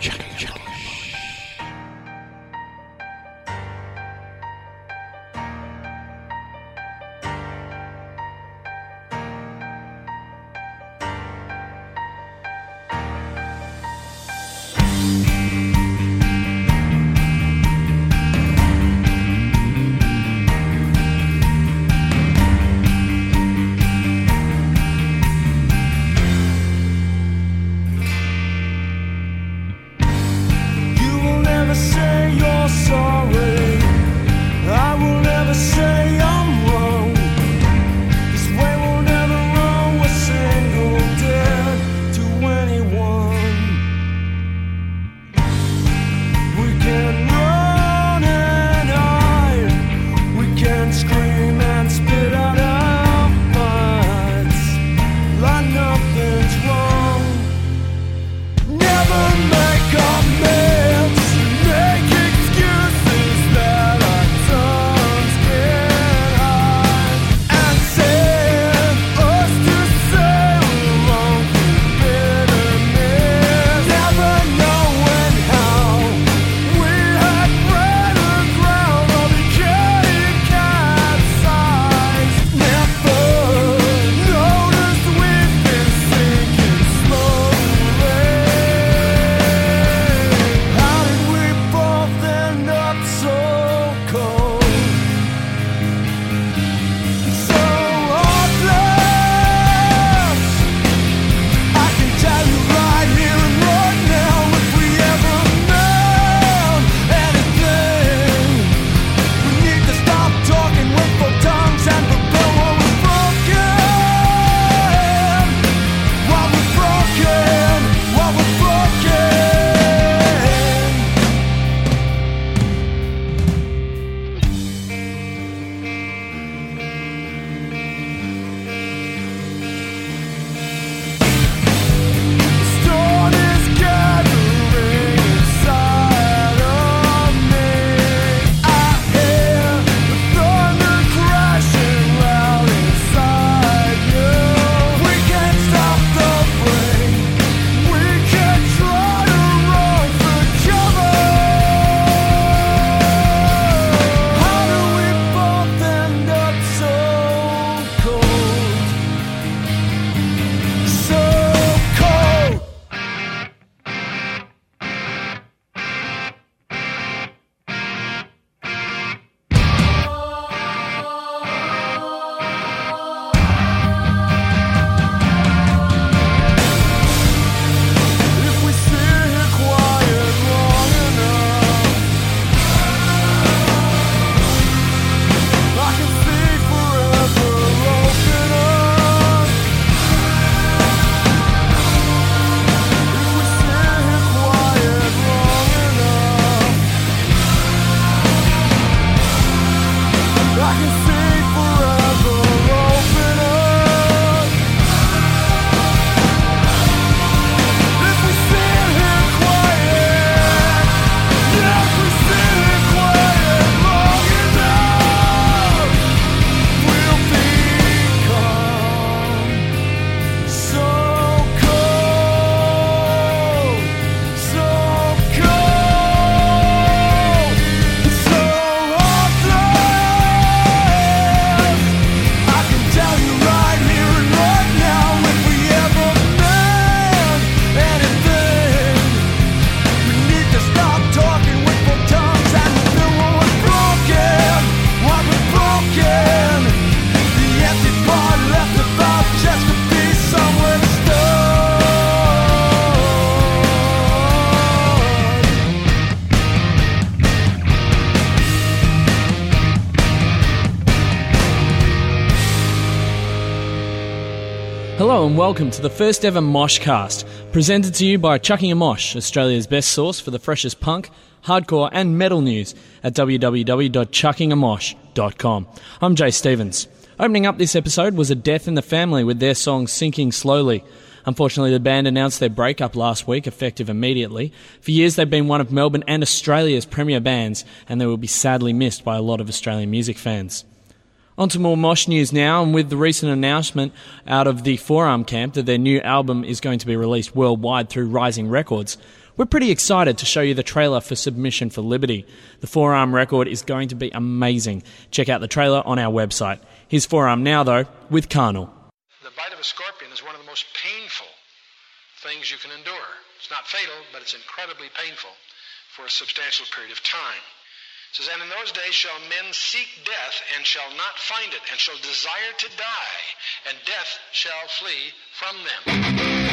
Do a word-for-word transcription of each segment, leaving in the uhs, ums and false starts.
Chucking Chucking. Hello and welcome to the first ever Moshcast, presented to you by Chucking a Mosh, Australia's best source for the freshest punk, hardcore and metal news at w w w dot chucking a mosh dot com. I'm Jay Stevens. Opening up this episode was a Death in the Family with their song Sinking Slowly. Unfortunately, the band announced their breakup last week, effective immediately. For years, they've been one of Melbourne and Australia's premier bands, and they will be sadly missed by a lot of Australian music fans. On to more Mosh news now, and with the recent announcement out of the Forearm Camp that their new album is going to be released worldwide through Rising Records, We're pretty excited to show you the trailer for Submission for Liberty. The forearm record is going to be amazing. Check out the trailer on our website. Here's Forearm now, though, with Carnal. The bite of a scorpion is one of the most painful things you can endure. It's not fatal, but it's incredibly painful for a substantial period of time. It says, and in those days shall men seek death and shall not find it, and shall desire to die, and death shall flee from them.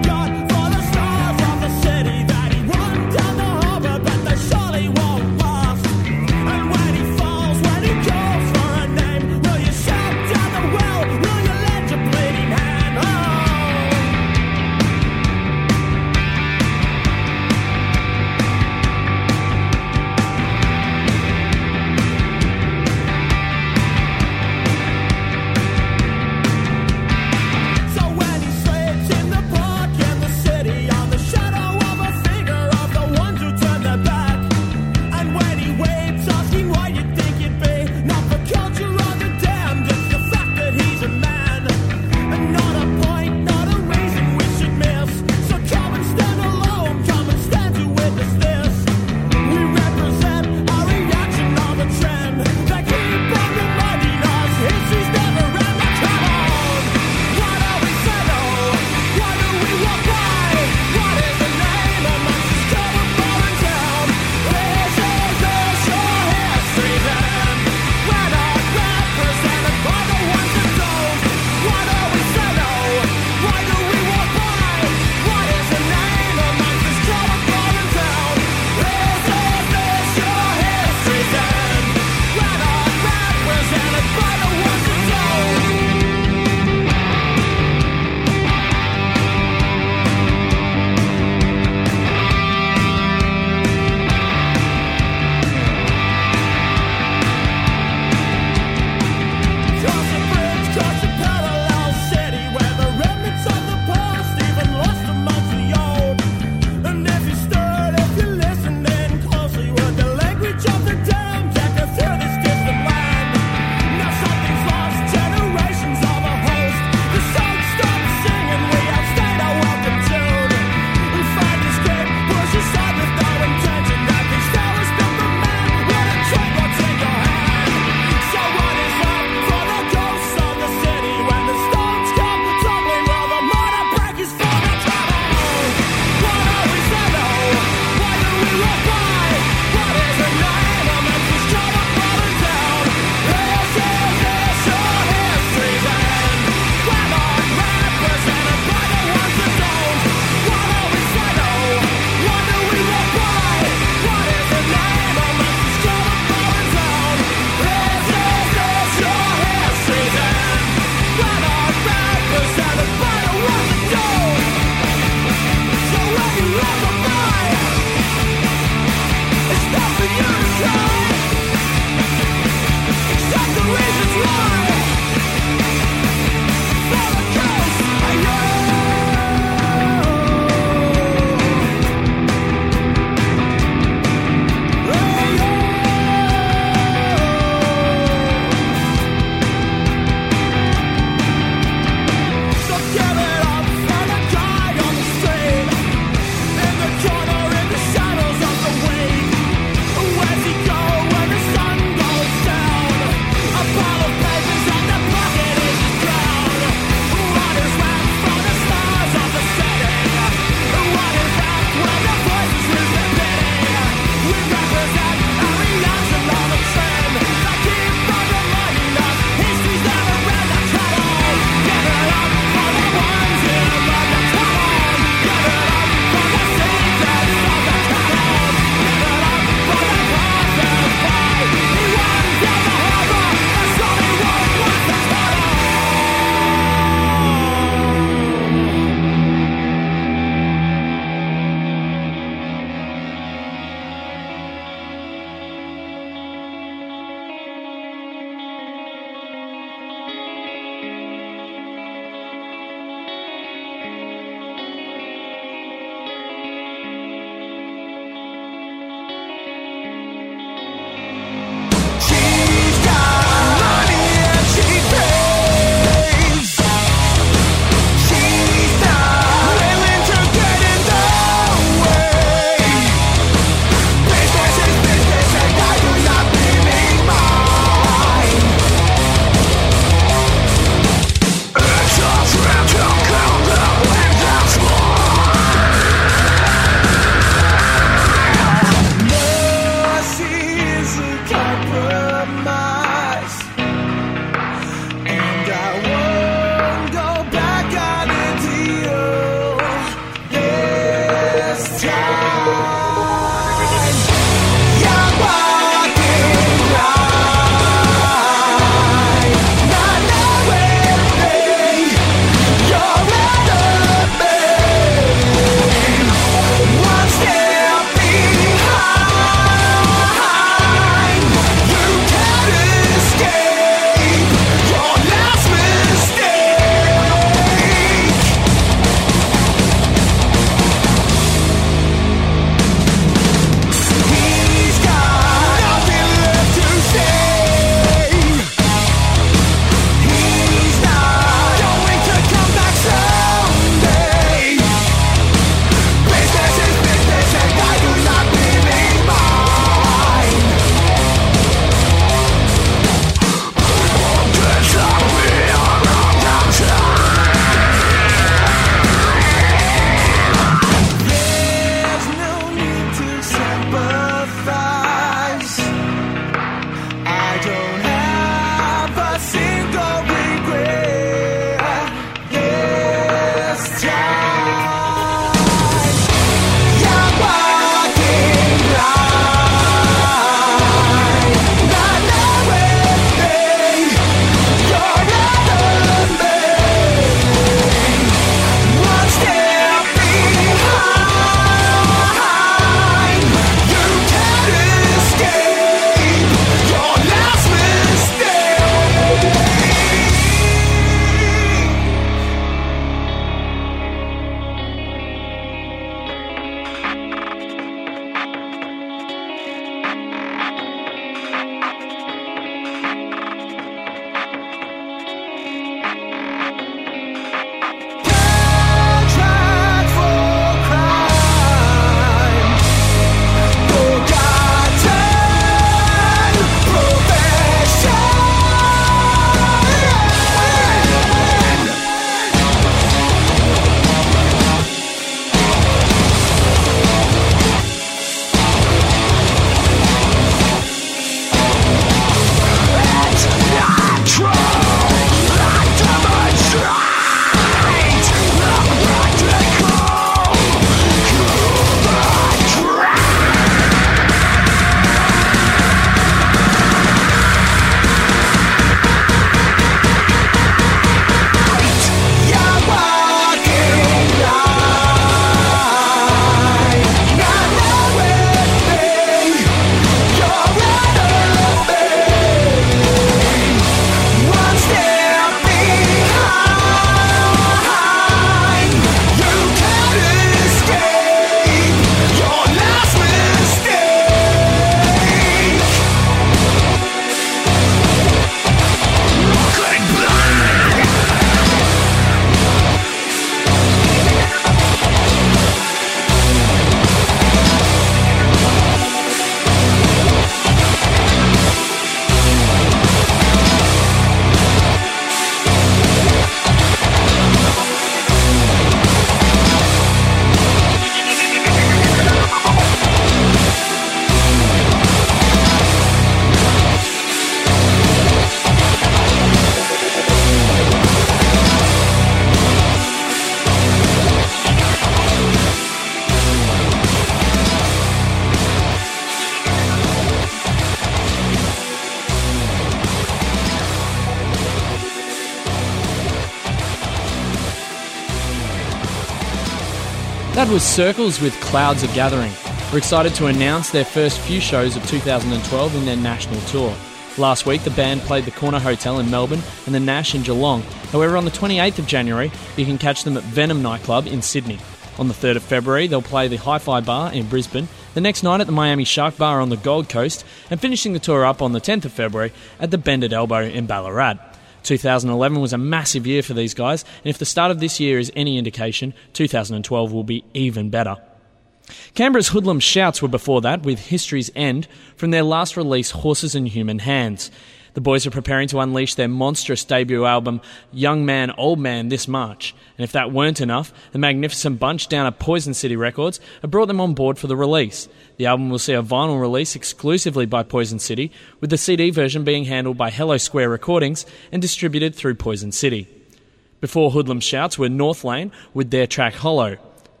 That was Circles with Clouds Are Gathering. We're excited to announce their first few shows of two thousand twelve in their national tour. Last week, the band played the Corner Hotel in Melbourne and the Nash in Geelong. However, on the twenty-eighth of January, you can catch them at Venom nightclub in Sydney. On the third of February, they'll play the Hi-Fi Bar in Brisbane, the next night at the Miami Shark Bar on the Gold Coast, and finishing the tour up on the tenth of February at the Bended Elbow in Ballarat. two thousand eleven was a massive year for these guys, and if the start of this year is any indication, two thousand twelve will be even better. Canberra's Hoodlum Shouts were before that with History's End from their last release, Horses and Human Hands. The boys are preparing to unleash their monstrous debut album, Young Man, Old Man, this March. And if that weren't enough, the magnificent bunch down at Poison City Records have brought them on board for the release. The album will see a vinyl release exclusively by Poison City, with the C D version being handled by Hello Square Recordings and distributed through Poison City. Before Hoodlum Shouts were North Lane with their track Hollow.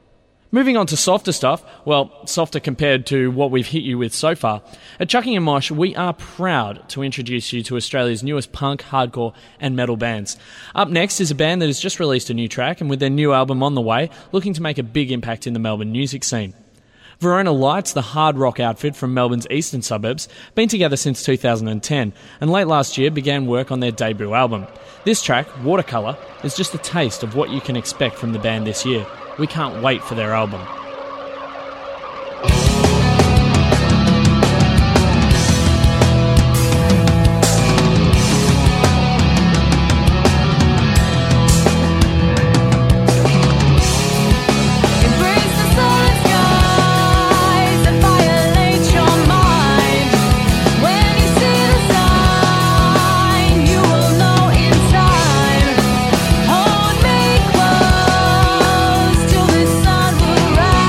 Moving on to softer stuff, well, softer compared to what we've hit you with so far. At Chucking and Mosh, we are proud to introduce you to Australia's newest punk, hardcore and metal bands. Up next is a band that has just released a new track and with their new album on the way, looking to make a big impact in the Melbourne music scene. Verona Lights, the hard rock outfit from Melbourne's eastern suburbs, been together since two thousand ten and late last year began work on their debut album. This track, Watercolour, is just a taste of what you can expect from the band this year. We can't wait for their album. Hold me close till the sun will rise.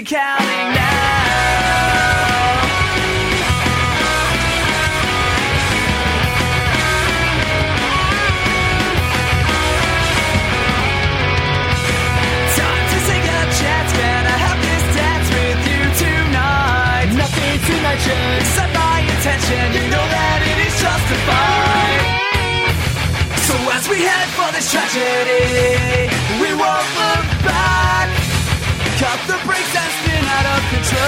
counting now. Time to take a chance, can I have this dance with you tonight? Nothing too much, except my intention, you know that it is justified. So as we head for this tragedy, we won't look back. Cut the brakes and spin out of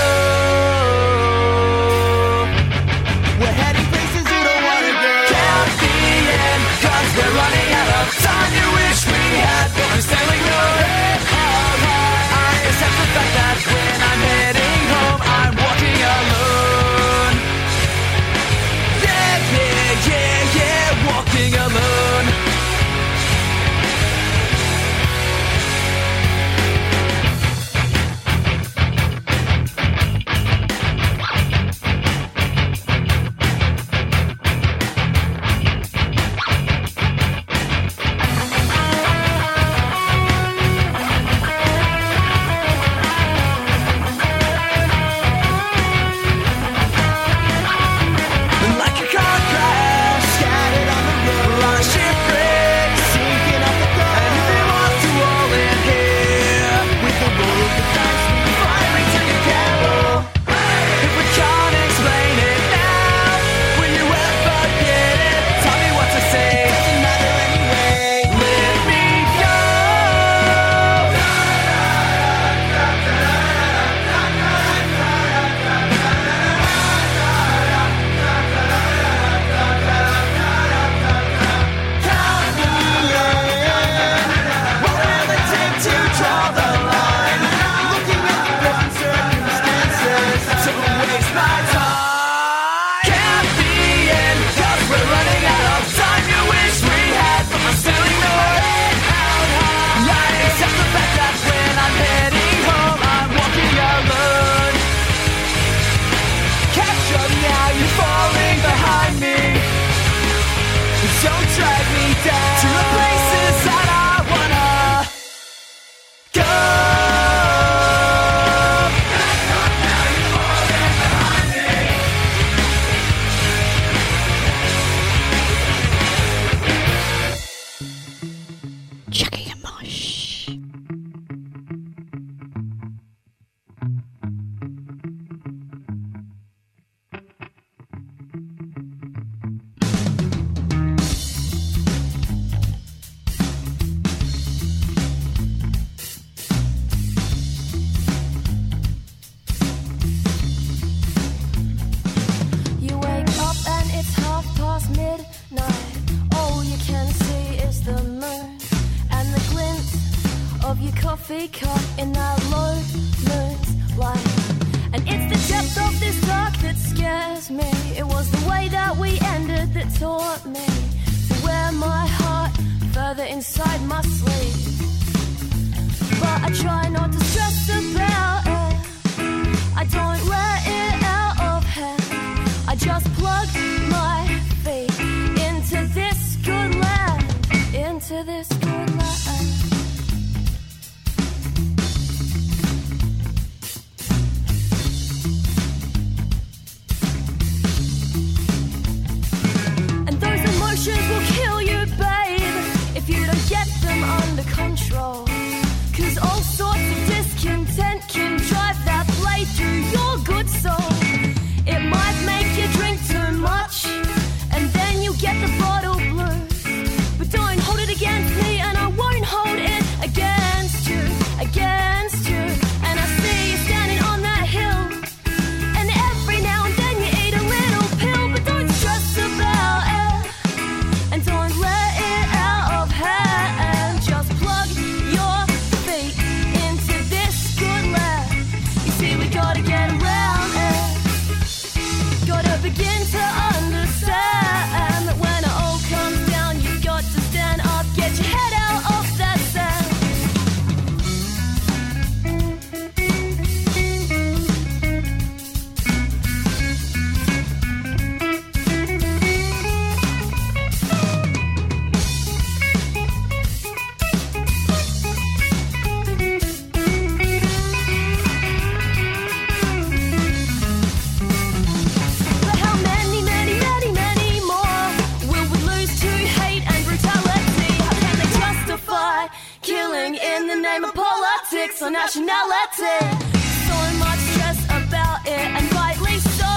control. We're heading places you don't want to go. Count the end, cause we're running out of time. You wish we had, but we're sailing no head up high. I accept the fact that when I'm heading home, I'm walking alone. Yeah, yeah, yeah, yeah, walking alone. coffee cup in that low moonlight. And it's the depth of this dark that scares me. It was the way that we ended that taught me to wear my heart further inside my sleeve. But I try not to stress about it. I don't let it out of hand. I just plug my feet into this good land, into this good land. Will kill you, babe, if you don't get them under control. Cause all sorts of discontent can drive that blade through your good nationality. So much stress about it, and rightly so.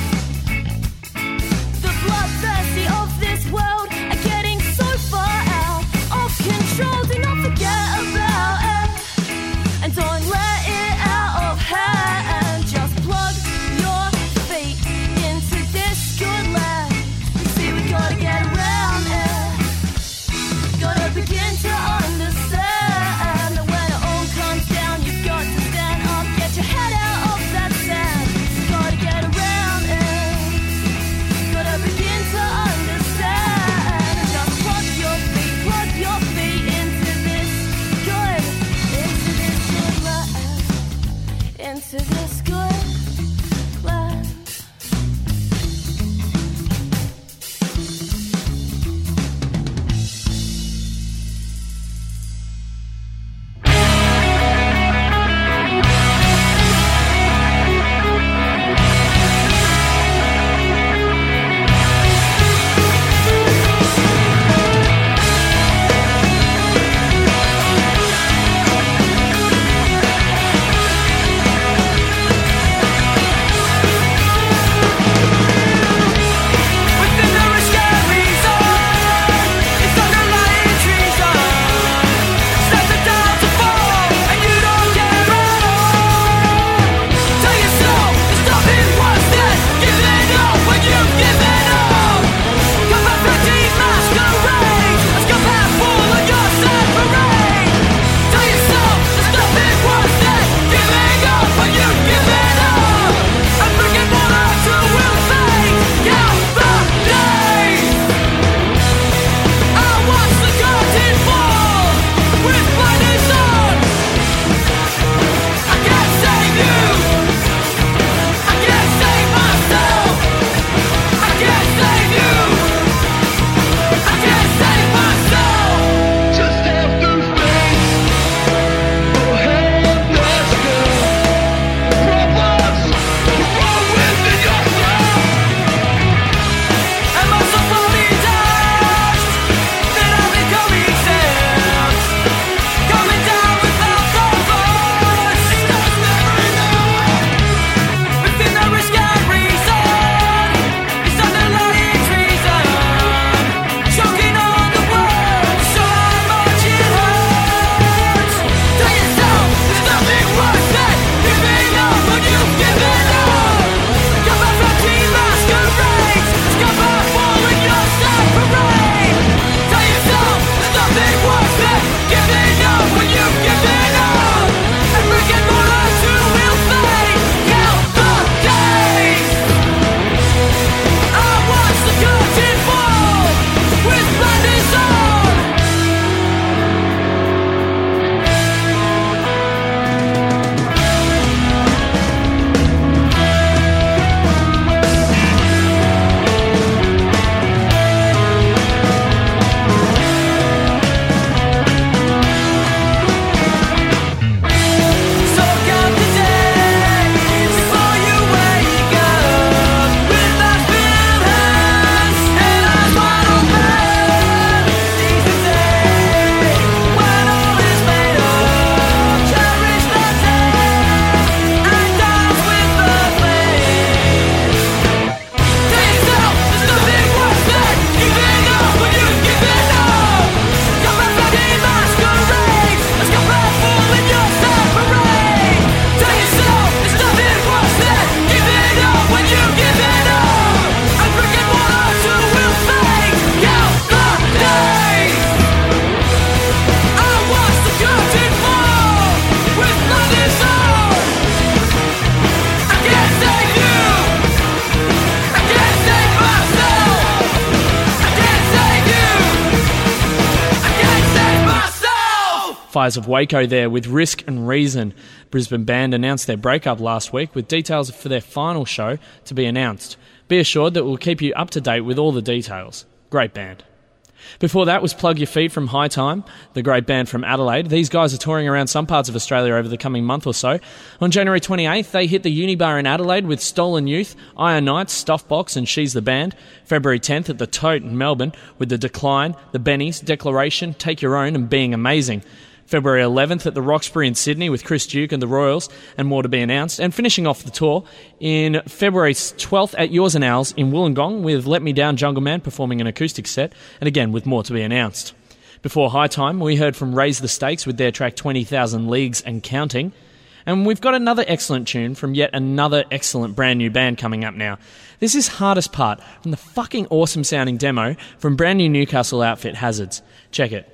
The bloodthirsty of this world are getting so far out of control. Do not forget about it, and don't let it out of hand. Just plug your feet into this good land. You see, we gotta get around it. Gotta begin to understand that when it all comes down, you've got to stand up, get your head out of that sand. Gotta get around it. Gotta begin to understand. And just plug your feet, plug your feet into this good, into this good land, into this good land. Within the scary zone, it's underlying treason. Set the down to fall, and you don't care at all. Tell yourself there's nothing worse than giving up when you've given up. Come back for deep masquerade, let's go half full of your sad parade. Tell yourself there's nothing worse than giving up when you've given up. And bringing water to will fade out the days. I watch the curtain fall with blinders on. I can't save you. I can't save myself. I can't save you. I can't save myself. Just have to face your helplessness. Problems grow within yourself. Am I so fully touched that I become exempt? Coming down without the voice. Does never know. Within the risk and reason, it's underlying treason. Choking on the words, so how much it hurts. Tell yourself there's nothing worse than giving up when you've given up. Come back from team masquerades, let's go back full in your sad parade. Tell yourself there's nothing worse than giving up when you've given up. And bringing water to will fade out the days. I watch the curtain fall with blinders on. So count the days before you wake up with that filled hands and eyes wide open. Seize the day when all is made up. Cherish the day and dance with the flame. Tell yourself there's nothing worse than giving up when you've given up. Come back from the masquerades, let's go back full in your sad parade. Tell yourself there's nothing worse than giving up when you've given up. And bringing water to will fade out the days. I watch the curtain fall with blinders on. I can't save you. I can't save myself. I can't save you. I can't save myself. Fires of Waco there with Risk and Reason. Brisbane band announced their breakup last week with details for their final show to be announced. Be assured that we'll keep you up to date with all the details. Great band. Before that was Plug Your Feet from High Time, the great band from Adelaide. These guys are touring around some parts of Australia over the coming month or so. On January twenty-eighth, they hit the Unibar in Adelaide with Stolen Youth, Iron Knights, Stuffbox and She's the Band. February tenth at the Tote in Melbourne with The Decline, The Bennies, Declaration, Take Your Own and Being Amazing. February eleventh at the Roxbury in Sydney with Chris Duke and the Royals, and more to be announced. And finishing off the tour in February twelfth at Yours and Ours in Wollongong with Let Me Down Jungle Man performing an acoustic set, and again with more to be announced. Before High Time, we heard from Raise the Stakes with their track twenty thousand Leagues and Counting. And we've got another excellent tune from yet another excellent brand new band coming up now. This is Hardest Part from the fucking awesome sounding demo from brand new Newcastle outfit Hazards. Check it.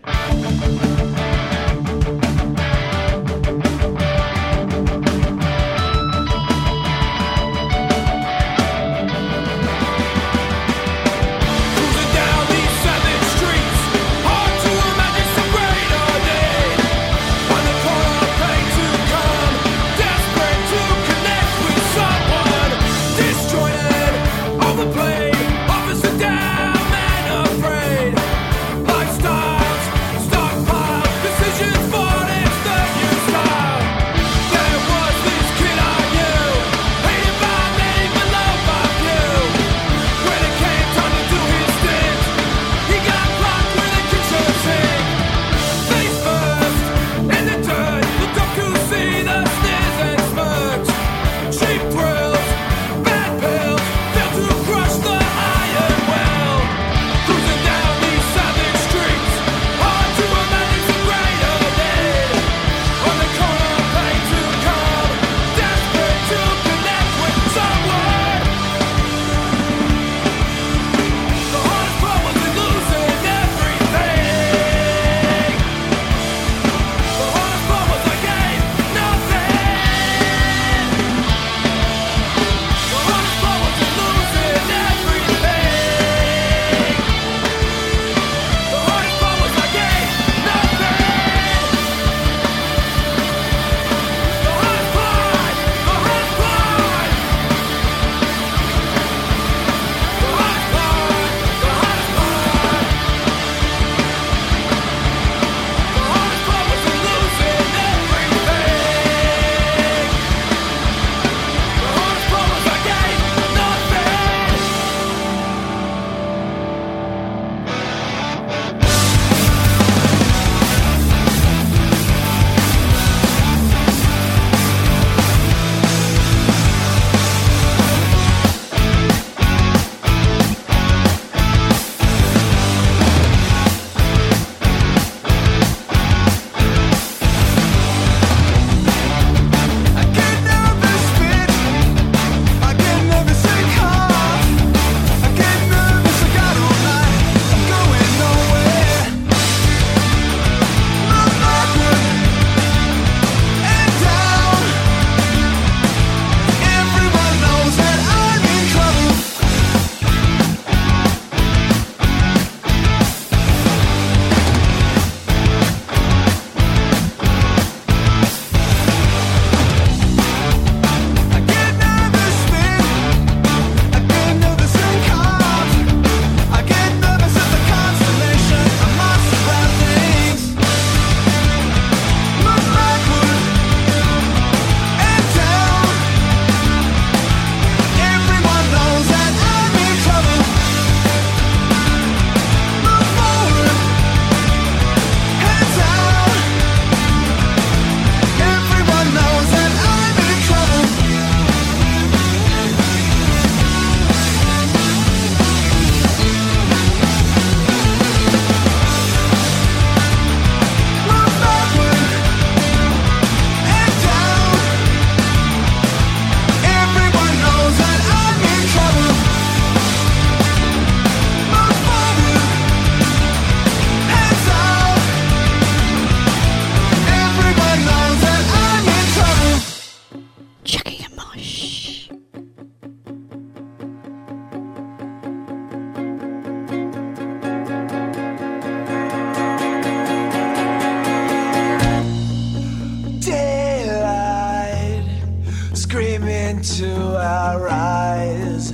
into our eyes.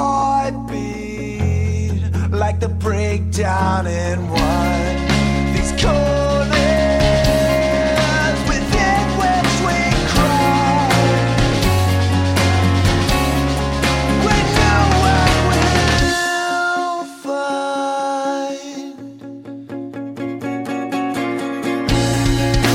Heartbeat like the breakdown in one. These corners within which we cry. We know what we'll find.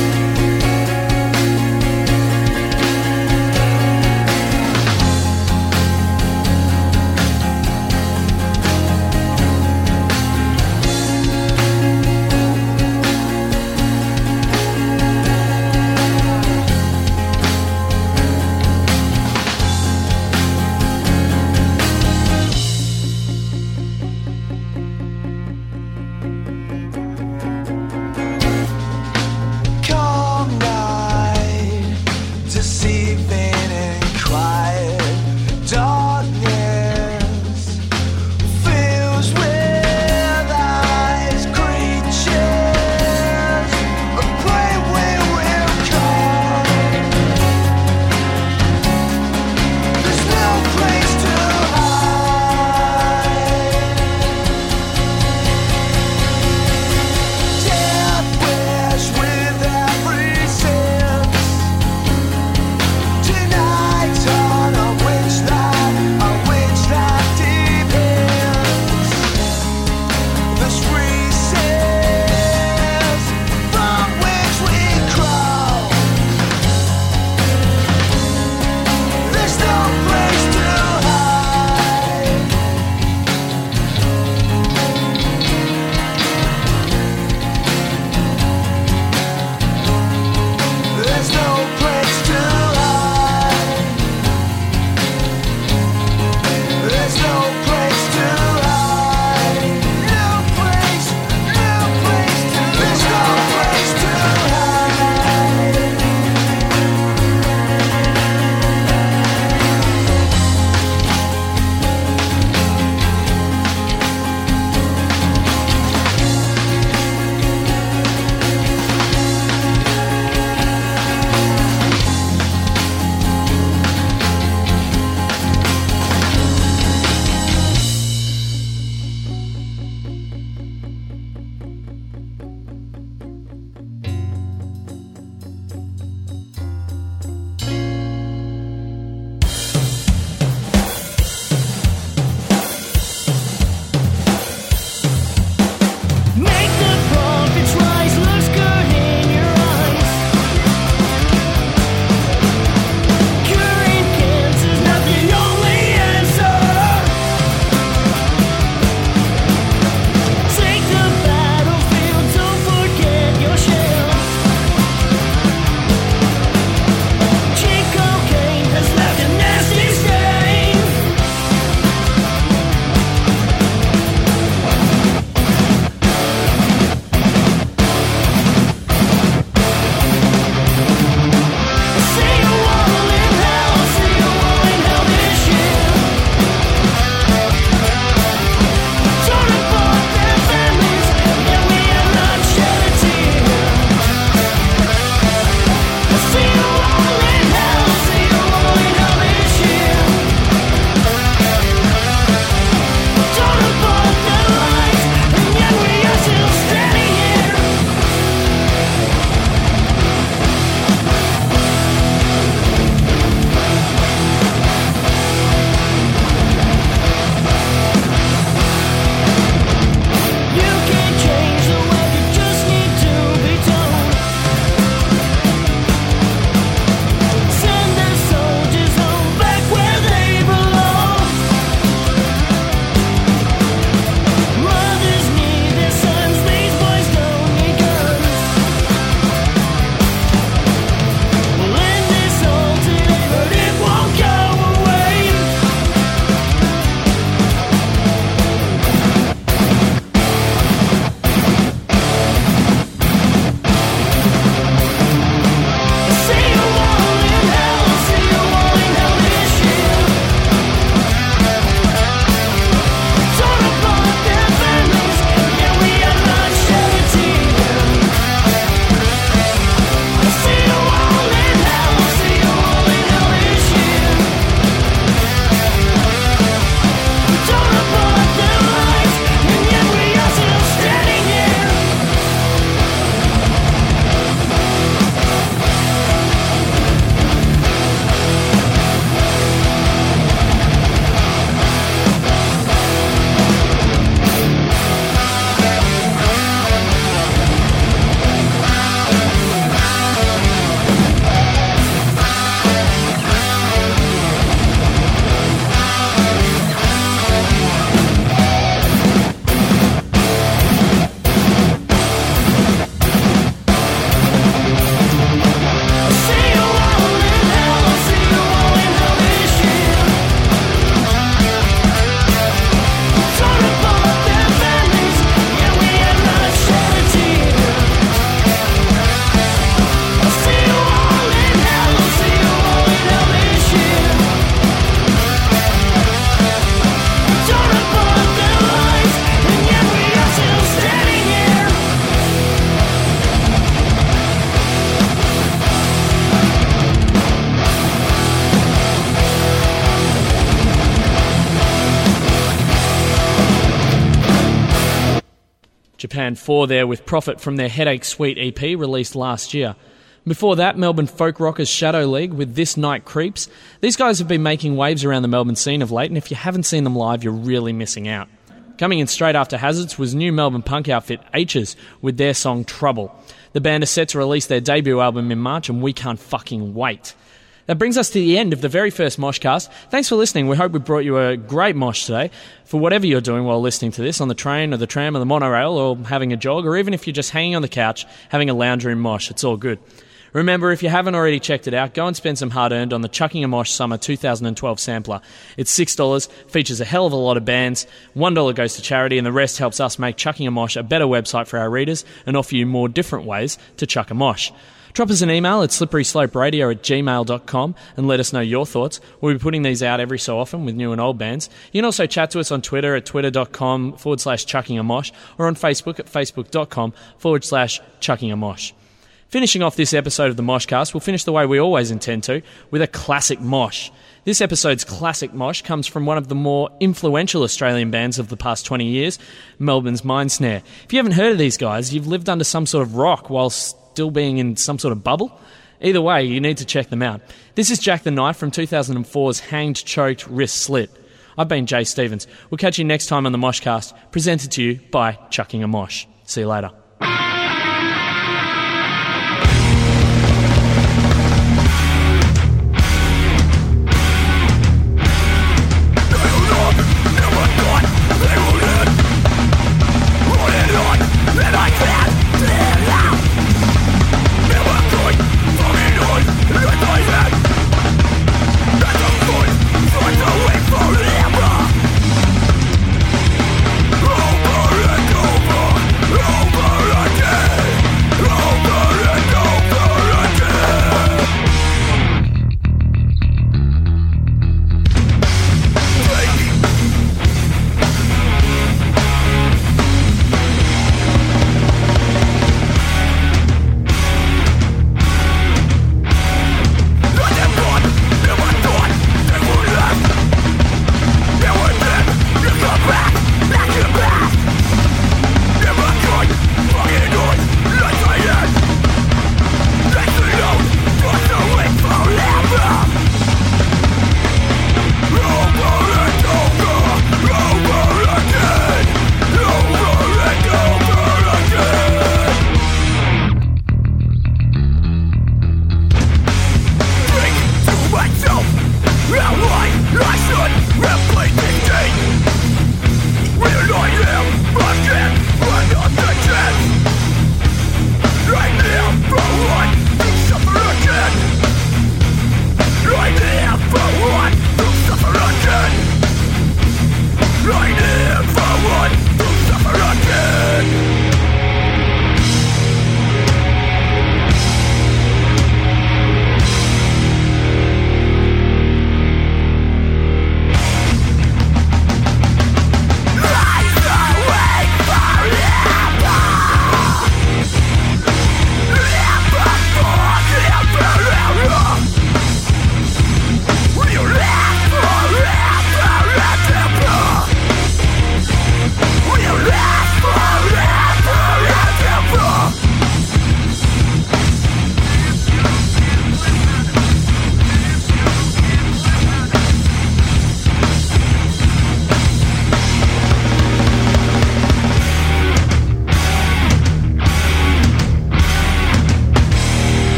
Japan four there with Profit from their Headache Suite E P released last year. Before that, Melbourne folk rockers Shadow League with This Night Creeps. These guys have been making waves around the Melbourne scene of late, and if you haven't seen them live, you're really missing out. Coming in straight after Hazards was new Melbourne punk outfit H's with their song Trouble. The band is set to release their debut album in March, and we can't fucking wait. That brings us to the end of the very first Moshcast. Thanks for listening. We hope we brought you a great mosh today. For whatever you're doing while listening to this, on the train or the tram or the monorail or having a jog, or even if you're just hanging on the couch having a lounge room mosh, it's all good. Remember, if you haven't already checked it out, go and spend some hard-earned on the Chucking a Mosh Summer two thousand twelve sampler. It's six dollars, features a hell of a lot of bands, one dollar goes to charity, and the rest helps us make Chucking a Mosh a better website for our readers and offer you more different ways to chuck a mosh. Drop us an email at slipperysloperadio at gmail dot com and let us know your thoughts. We'll be putting these out every so often with new and old bands. You can also chat to us on Twitter at twitter.com forward slash chucking a mosh or on Facebook at facebook.com forward slash chucking a mosh. Finishing off this episode of the Moshcast, we'll finish the way we always intend to, with a classic mosh. This episode's classic mosh comes from one of the more influential Australian bands of the past twenty years, Melbourne's Mindsnare. If you haven't heard of these guys, you've lived under some sort of rock while still being in some sort of bubble. Either way, you need to check them out. This is Jack the Knife from two thousand four's Hanged, Choked, Wrist Slit. I've been Jay Stevens. We'll catch you next time on the Moshcast, presented to you by Chucking a Mosh. See you later.